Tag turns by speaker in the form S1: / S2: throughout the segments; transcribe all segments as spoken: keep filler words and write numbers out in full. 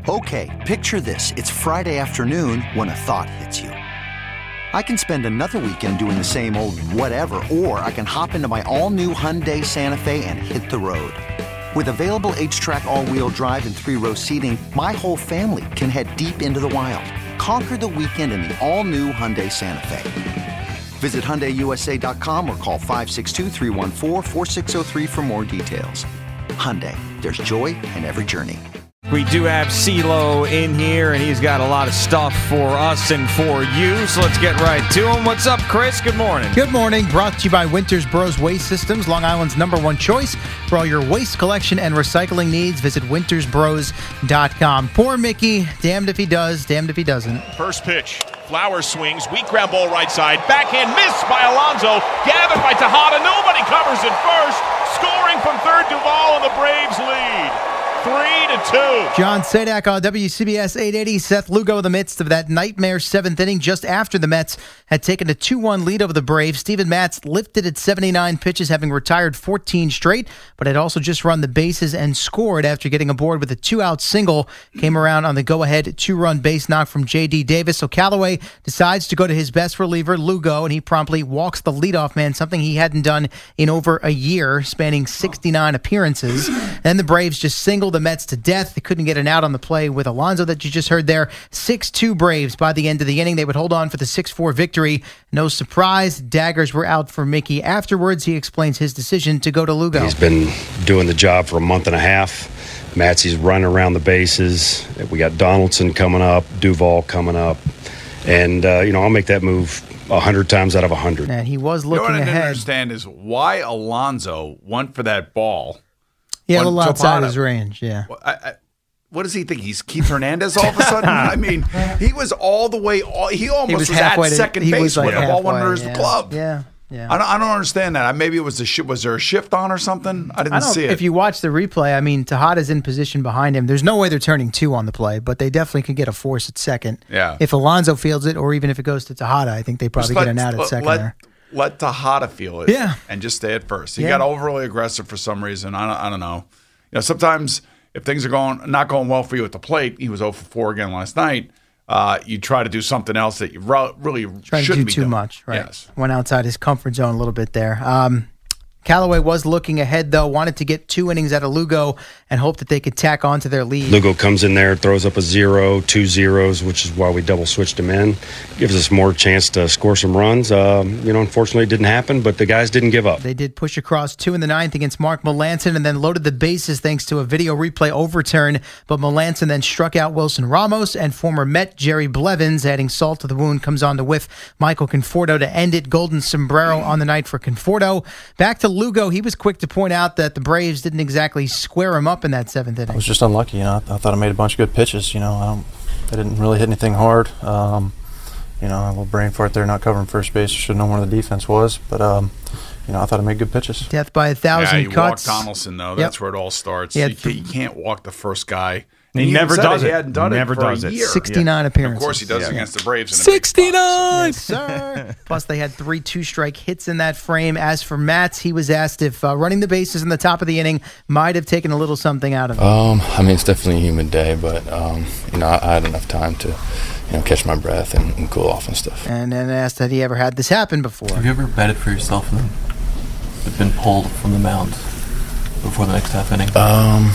S1: Okay, picture this. It's Friday afternoon when a thought hits you. I can spend another weekend doing the same old whatever, or I can hop into my all-new Hyundai Santa Fe and hit the road. With available H-Track all-wheel drive and three-row seating, my whole family can head deep into the wild. Conquer the weekend in the all-new Hyundai Santa Fe. Visit Hyundai U S A dot com or call five six two, three one four, four six zero three for more details. Hyundai, there's joy in every journey.
S2: We do have CeeLo in here, and he's got a lot of stuff for us and for you, so let's get right to him. What's up, Chris? Good morning.
S3: Good morning. Brought to you by Winters Bros Waste Systems, Long Island's number one choice for all your waste collection and recycling needs. Visit winters bros dot com. Poor Mickey. Damned if he does, damned if he doesn't.
S4: First pitch. Flowers swings. Weak ground ball right side. Backhand miss by Alonso. Gathered by Tejada. Nobody covers it first. Scoring from third, Duvall, and the Braves lead. Three to two.
S3: John Sadak on W C B S eight eighty. Seth Lugo in the midst of that nightmare seventh inning just after the Mets had taken a two one lead over the Braves. Steven Matz lifted at seventy-nine pitches, having retired fourteen straight, but had also just run the bases and scored after getting aboard with a two-out single. Came around on the go-ahead two-run base knock from J D. Davis. So Callaway decides to go to his best reliever, Lugo, and he promptly walks the leadoff man, something he hadn't done in over a year, spanning sixty-nine appearances. And the Braves just singled the Mets to death. They couldn't get an out on the play with Alonso that you just heard there. six two Braves by the end of the inning. They would hold on for the six four victory. No surprise, daggers were out for Mickey. Afterwards, he explains his decision to go to Lugo.
S5: He's been doing the job for a month and a half. Matsey's running around the bases. We got Donaldson coming up, Duvall coming up. And, uh, you know, I'll make that move a hundred times out of a hundred.
S3: And he was looking
S6: you know what I
S3: ahead.
S6: didn't understand is why Alonso went for that ball.
S3: Yeah, a
S6: When
S3: little outside
S6: Tejada-
S3: his range, yeah.
S6: I, I, what does he think? He's Keith Hernandez all of a sudden? I mean, he was all the way, all, he almost
S3: He was
S6: was,
S3: halfway
S6: at
S3: to-
S6: second
S3: he
S6: base
S3: was like
S6: when the ball went
S3: halfway,
S6: under his
S3: yeah.
S6: glove.
S3: Yeah, yeah.
S6: I don't, I don't understand that. Maybe it was a shi was there a shift on or something? I didn't
S3: I don't,
S6: see it.
S3: If you watch the replay, I mean, Tejada's in position behind him. There's no way they're turning two on the play, but they definitely could get a force at second.
S6: Yeah.
S3: If Alonso fields it, or even if it goes to Tejada, I think they probably
S6: Just
S3: get an out at
S6: let,
S3: second
S6: let,
S3: there.
S6: Let Tejada feel it.
S3: Yeah.
S6: And just stay at first. He
S3: Yeah.
S6: got overly aggressive for some reason. I don't, I don't know. You know, sometimes if things are going not going well for you at the plate, he was oh for four again last night. Uh, you try to do something else that you re- really
S3: Trying to
S6: shouldn't
S3: do
S6: be
S3: too
S6: doing.
S3: much, right?
S6: Yes.
S3: Went outside his comfort zone a little bit there. Um, Callaway was looking ahead, though, wanted to get two innings out of Lugo and hoped that they could tack on to their lead.
S5: Lugo comes in there, throws up a zero, two zeros, which is why we double switched him in. Gives us more chance to score some runs. Um, you know, unfortunately, it didn't happen, but the guys didn't give up.
S3: They did push across two in the ninth against Mark Melancon and then loaded the bases thanks to a video replay overturn. But Melancon then struck out Wilson Ramos, and former Met Jerry Blevins, adding salt to the wound, comes on to whiff Michael Conforto to end it. Golden sombrero on the night for Conforto. Back to Lugo. He was quick to point out that the Braves didn't exactly square him up in that seventh inning.
S7: I was just unlucky, you know. I, I thought I made a bunch of good pitches, you know. I, don't, I didn't really hit anything hard. Um, you know, a little brain fart there, not covering first base. I should have known where the defense was, but um, you know, I thought I made good pitches.
S3: Death by a thousand
S6: Yeah, you
S3: cuts.
S6: walk Donaldson, though.
S3: Yep.
S6: That's where it all starts.
S3: He had
S6: You can't, you can't walk the first guy.
S2: He
S6: And
S2: never
S6: even said
S2: does
S6: He
S2: it.
S6: hadn't done
S2: Never
S6: it for
S2: does
S6: a
S2: it.
S6: year.
S3: sixty-nine appearances.
S6: Of course he does
S2: Yeah.
S6: against the Braves. In a big spot.
S2: sixty-nine!
S3: Yes, sir. Plus, they had three two-strike hits in that frame. As for Matz, he was asked if uh, running the bases in the top of the inning might have taken a little something out of him.
S8: Um, I mean, it's definitely a humid day, but um, you know, I, I had enough time to, you know, catch my breath and, and cool off and stuff.
S3: And then asked had he ever had this happen before.
S9: Have you ever batted for yourself and then been pulled from the mound before the next half inning?
S8: Um,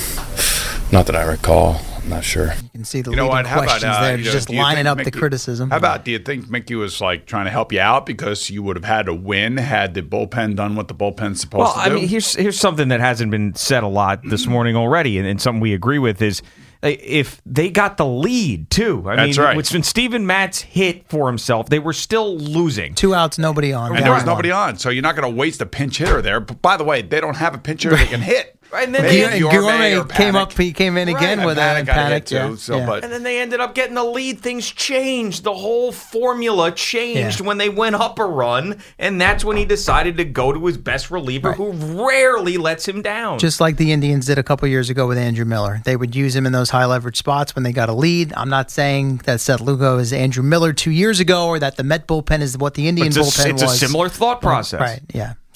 S8: not that I recall. I'm not sure.
S3: You can see the
S6: You know
S3: leading
S6: what? How about
S3: questions
S6: uh,
S3: there,
S6: you know,
S3: just
S6: do you
S3: lining
S6: think
S3: up the
S6: Mickey-
S3: criticism.
S6: How about, do you think Mickey was like trying to help you out because you would have had to win had the bullpen done what the bullpen's supposed
S2: Well,
S6: to
S2: I
S6: do?
S2: mean, here's here's something that hasn't been said a lot this morning already, and, and something we agree with is uh, if they got the lead too. I
S6: That's
S2: mean,
S6: right.
S2: when Steven Matz hit for himself, they were still losing.
S3: Two outs, nobody on.
S6: and
S3: down
S6: there was
S3: one.
S6: nobody on, so you're not going to waste a pinch hitter there. But by the way, they don't have a pinch hitter that can hit.
S2: And then
S6: Maybe
S2: they-
S3: Guillorme
S6: Guillorme or
S3: came
S6: Panic.
S3: up. He came in again
S6: Right,
S3: with
S6: and
S3: a
S6: Panic got a hit
S3: panic.
S6: too,
S3: Yeah,
S6: so,
S3: yeah.
S6: but-
S2: And then they ended up getting the lead. Things changed. The whole formula changed
S3: Yeah.
S2: when they went up a run, and that's when he decided to go to his best reliever,
S3: Right.
S2: who rarely lets him down.
S3: Just like the Indians did a couple years ago with Andrew Miller. They would use him in those high leverage spots when they got a lead. I'm not saying that Seth Lugo is Andrew Miller two years ago or that the Met bullpen is what the Indian
S2: it's a,
S3: bullpen
S2: it's
S3: was.
S2: a similar thought process.
S3: Right, yeah.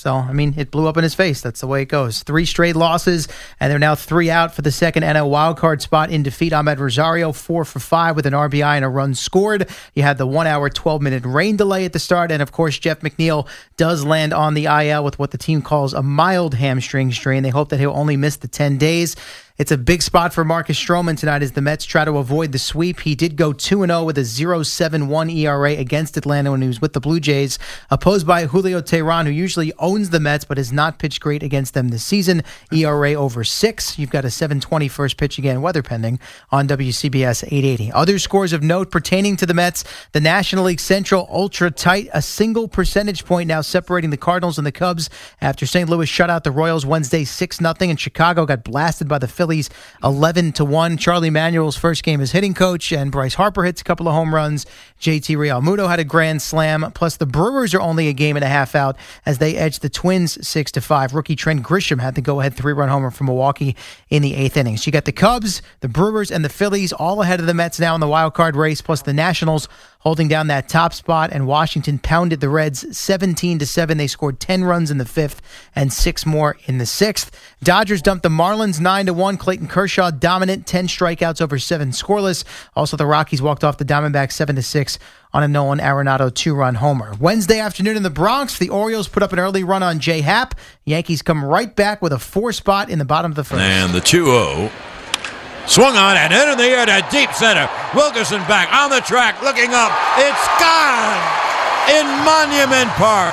S3: So, I mean, it blew up in his face. That's the way it goes. Three straight losses, and they're now three out for the second N L wildcard spot in defeat. Ahmed Rosario, four for five with an R B I and a run scored. You had the one-hour, twelve-minute rain delay at the start, and, of course, Jeff McNeil does land on the I L with what the team calls a mild hamstring strain. They hope that he'll only miss the ten days. It's a big spot for Marcus Stroman tonight as the Mets try to avoid the sweep. He did go two and oh with a point oh seven one E R A against Atlanta when he was with the Blue Jays, opposed by Julio Teheran, who usually owns the Mets but has not pitched great against them this season. E R A over six. You've got a seven twenty first pitch again, weather pending, on W C B S eight eighty. Other scores of note pertaining to the Mets, the National League Central ultra tight, a single percentage point now separating the Cardinals and the Cubs after Saint Louis shut out the Royals Wednesday six nothing, and Chicago got blasted by the Phillies Phillies eleven to one. Charlie Manuel's first game as hitting coach, and Bryce Harper hits a couple of home runs. J T Realmuto had a grand slam. Plus, the Brewers are only a game and a half out as they edged the Twins six to five. Rookie Trent Grisham had the go-ahead three-run homer from Milwaukee in the eighth inning. So you got the Cubs, the Brewers, and the Phillies all ahead of the Mets now in the wild card race, plus the Nationals holding down that top spot, and Washington pounded the Reds seventeen to seven. They scored ten runs in the fifth and six more in the sixth. Dodgers dumped the Marlins nine to one. Clayton Kershaw dominant, ten strikeouts over seven scoreless. Also, the Rockies walked off the Diamondbacks seven to six on a Nolan Arenado two-run homer. Wednesday afternoon in the Bronx, the Orioles put up an early run on J Happ. Yankees come right back with a four spot in the bottom of the first.
S10: And the two oh. Swung on and in the air to deep center. Wilkerson back on the track, looking up. It's gone in Monument Park.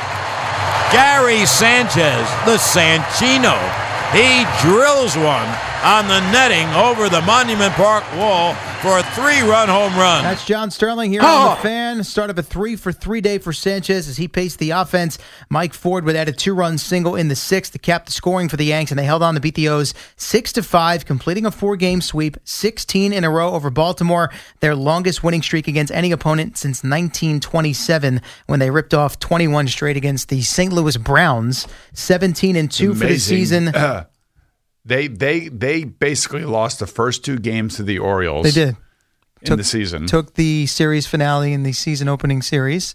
S10: Gary Sanchez, the Sanchino. He drills one on the netting over the Monument Park wall for a three-run home run.
S3: That's John Sterling here
S10: oh.
S3: on The Fan. Start of a three-for-three day for Sanchez as he paced the offense. Mike Ford would add a two-run single in the sixth to cap the scoring for the Yanks, and they held on to beat the O's six to five, completing a four-game sweep, sixteen in a row over Baltimore, their longest winning streak against any opponent since nineteen twenty-seven, when they ripped off twenty-one straight against the Saint Louis Browns, seventeen and two for the season.
S6: Uh, They they they basically lost the first two games to the Orioles.
S3: They did.
S6: In
S3: took,
S6: the season.
S3: Took the series finale in the season opening series.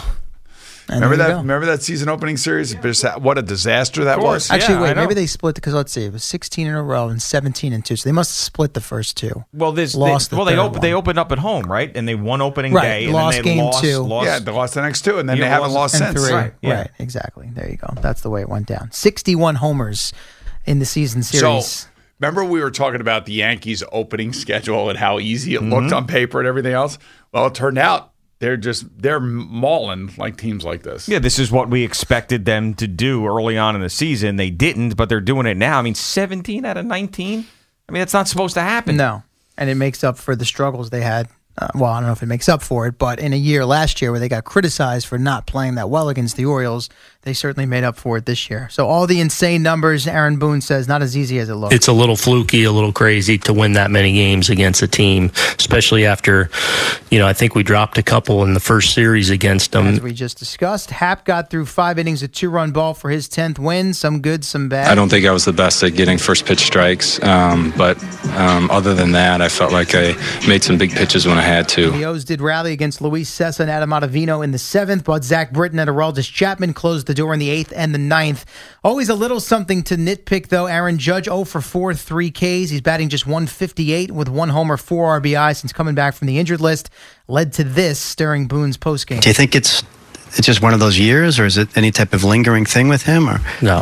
S6: remember that? Remember that season opening series? What a disaster that was.
S3: Actually,
S2: yeah,
S3: wait. Maybe they split because let's see. It was sixteen in a row and seventeen and two. So they must have split the first two.
S2: Well, this
S3: lost.
S2: They,
S3: the
S2: well, they
S3: third
S2: opened. They opened up at home, right? And they won opening
S3: right.
S2: day.
S3: Lost
S2: and then they
S3: game
S2: lost,
S3: two.
S2: Lost,
S6: yeah, they lost the next two, and then
S2: Yeah,
S6: they haven't lost
S3: and
S6: since.
S3: Three.
S2: Right, yeah.
S3: right. Exactly. There you go. That's the way it went down. Sixty-one homers in the season series.
S6: So, remember we were talking about the Yankees' opening schedule and how easy it looked
S2: Mm-hmm.
S6: on paper and everything else? Well, it turned out they're just they're mauling like teams like this.
S2: Yeah, this is what we expected them to do early on in the season. They didn't, but they're doing it now. I mean, seventeen out of nineteen? I mean, that's not supposed to happen.
S3: No. And it makes up for the struggles they had. Uh, well, I don't know if it makes up for it, but in a year last year where they got criticized for not playing that well against the Orioles, they certainly made up for it this year. So all the insane numbers, Aaron Boone says, not as easy as it looks.
S11: It's a little fluky, a little crazy to win that many games against a team, especially after, you know, I think we dropped a couple in the first series against them.
S3: As we just discussed, Happ got through five innings, a two-run ball for his tenth win. Some good, some bad.
S12: I don't think I was the best at getting first pitch strikes, um, but um, other than that, I felt like I made some big pitches when I had to.
S3: The O's did rally against Luis Cessa and Adam Ottavino in the seventh, but Zach Britton and Aroldis Chapman closed the door in the eighth and the ninth. Always a little something to nitpick, though. Aaron Judge, oh for four, three Ks. He's batting just one fifty-eight with one homer, four R B I since coming back from the injured list. Led to this during Boone's postgame.
S13: Do you think it's it's just one of those years, or is it any type of lingering thing with him? Or
S11: No,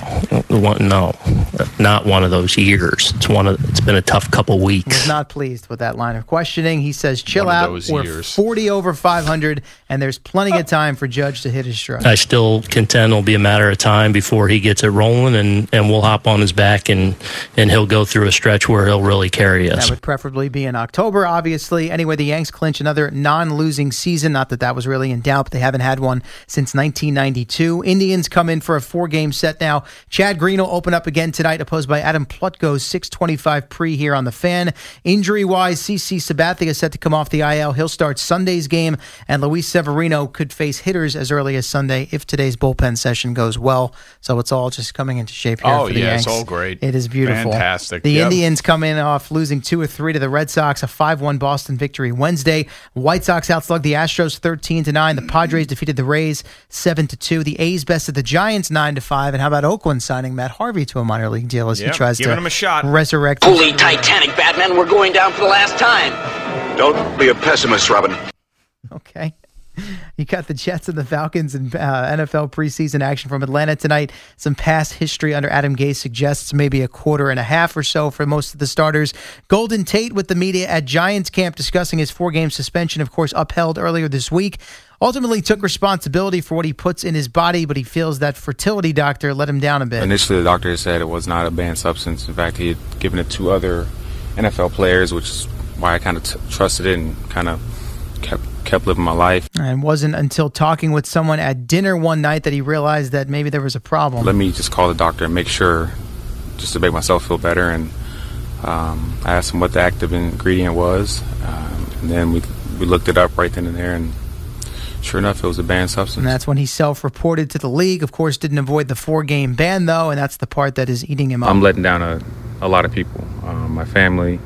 S11: no, not one of those years. It's one of. It's been a tough couple weeks.
S3: Was not pleased with that line of questioning. He says, chill
S6: One of
S3: out.
S6: those
S3: We're
S6: years.
S3: forty over five hundred, and there's plenty of time for Judge to hit his stride.
S11: I still contend it'll be a matter of time before he gets it rolling, and, and we'll hop on his back, and, and he'll go through a stretch where he'll really carry us.
S3: That would preferably be in October, obviously. Anyway, the Yanks clinch another non-losing season. Not that that was really in doubt, but they haven't had one since nineteen ninety-two. Indians come in for a four-game set now. Chad Green will open up again tonight, opposed by Adam Plutko's six twenty-five pre here on The Fan. Injury-wise, C C Sabathia is set to come off the I L. He'll start Sunday's game, and Luis Severino could face hitters as early as Sunday if today's bullpen session goes well. So it's all just coming into shape here
S6: Oh,
S3: for the
S6: yeah,
S3: Yanks.
S6: it's all great.
S3: It is beautiful.
S6: Fantastic.
S3: The
S6: Yep.
S3: Indians come in off losing two or three to the Red Sox, a five one Boston victory Wednesday. White Sox outslugged the Astros thirteen to nine. The Padres defeated the Rays Rays seven to two. The A's bested the Giants nine to five. And how about Oakland signing Matt Harvey to a minor league deal as
S2: Yep,
S3: he tries
S2: giving
S3: to
S2: him a shot.
S3: resurrect?
S14: Holy Titanic, Batman, we're going down for the last time.
S15: Don't be a pessimist, Robin.
S3: Okay. You got the Jets and the Falcons in uh, N F L preseason action from Atlanta tonight. Some past history under Adam Gase suggests maybe a quarter and a half or so for most of the starters. Golden Tate with the media at Giants camp discussing his four-game suspension, of course, upheld earlier this week. Ultimately took responsibility for what he puts in his body, but he feels that fertility doctor let him down a bit.
S16: Initially, the doctor said it was not a banned substance. In fact, he had given it to other N F L players, which is why I kind of t- trusted it and kind of kept kept living my life.
S3: And it wasn't until talking with someone at dinner one night that he realized that maybe there was a problem.
S16: Let me just call the doctor and make sure, just to make myself feel better. And um, I asked him what the active ingredient was. Um, and then we we looked it up right then and there, and sure enough, it was a banned substance.
S3: And that's when he self-reported to the league. Of course, didn't avoid the four-game ban, though, and that's the part that is eating him up.
S16: I'm letting down a, a lot of people. Um, my family,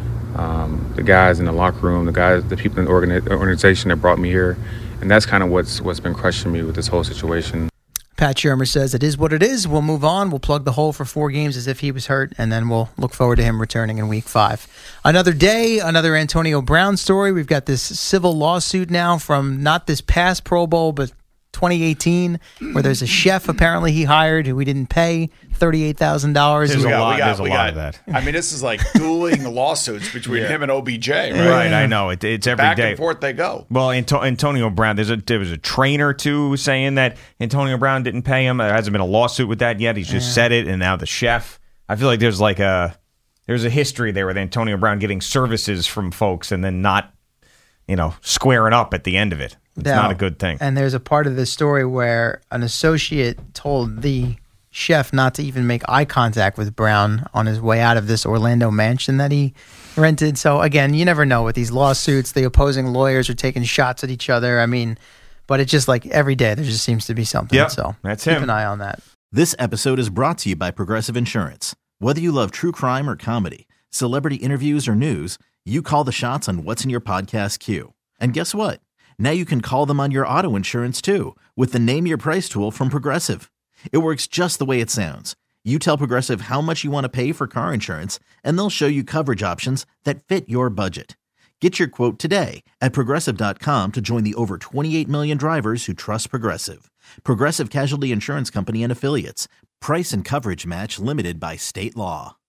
S16: um, the guys in the locker room, the guys, the people in the organi- organization that brought me here. And that's kind of what's what's been crushing me with this whole situation.
S3: Pat Shurmur says it is what it is. We'll move on. We'll plug the hole for four games as if he was hurt, and then we'll look forward to him returning in week five. Another day, another Antonio Brown story. We've got this civil lawsuit now from not this past Pro Bowl, but twenty eighteen, where there's a chef apparently he hired who he didn't pay thirty-eight thousand dollars.
S6: There's a
S2: got-
S6: lot,
S2: we got-
S6: there's a
S2: we
S6: lot
S2: got-
S6: of that. I mean, this is like dueling lawsuits between
S2: Yeah.
S6: him and O B J, right?
S2: Right, I know. It, it's every day.
S6: Back and forth they go.
S2: Well, Anto- Antonio Brown, there's a, there was a trainer, too, saying that Antonio Brown didn't pay him. There hasn't been a lawsuit with that yet. He's just
S3: Yeah.
S2: said it, and now the chef. I feel like there's like a there's a history there with Antonio Brown getting services from folks and then not, you know, squaring up at the end of it. It's
S3: Now,
S2: not a good thing.
S3: And there's a part of this story where an associate told the chef not to even make eye contact with Brown on his way out of this Orlando mansion that he rented. So, again, you never know with these lawsuits. The opposing lawyers are taking shots at each other. I mean, but it's just like every day there just seems to be something.
S2: Yep,
S3: so
S2: that's
S3: keep
S2: him.
S3: an eye on that.
S17: This episode is brought to you by Progressive Insurance. Whether you love true crime or comedy, celebrity interviews or news, you call the shots on what's in your podcast queue. And guess what? Now you can call them on your auto insurance too with the Name Your Price tool from Progressive. It works just the way it sounds. You tell Progressive how much you want to pay for car insurance, and they'll show you coverage options that fit your budget. Get your quote today at Progressive dot com to join the over twenty-eight million drivers who trust Progressive. Progressive Casualty Insurance Company and Affiliates. Price and coverage match limited by state law.